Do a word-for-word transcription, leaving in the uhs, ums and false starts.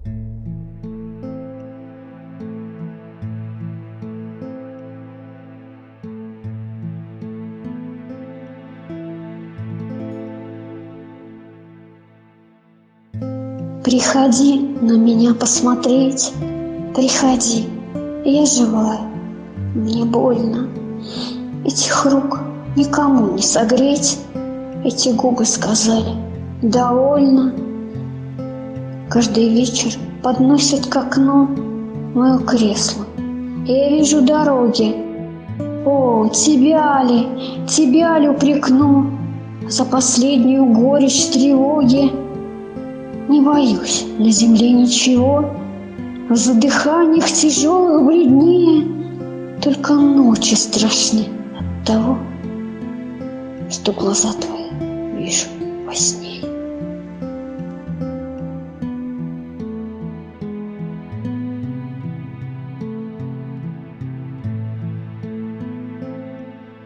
Приходи на меня посмотреть, приходи, я живая, мне больно. Этих рук никому не согреть, эти губы сказали довольно. Каждый вечер подносят к окну мое кресло, и я вижу дороги. О, тебя ли, тебя ли упрекну за последнюю горечь тревоги? Не боюсь на земле ничего, в задыханиях тяжелых бледнее, только ночи страшны от того, что глаза твои вижу во сне.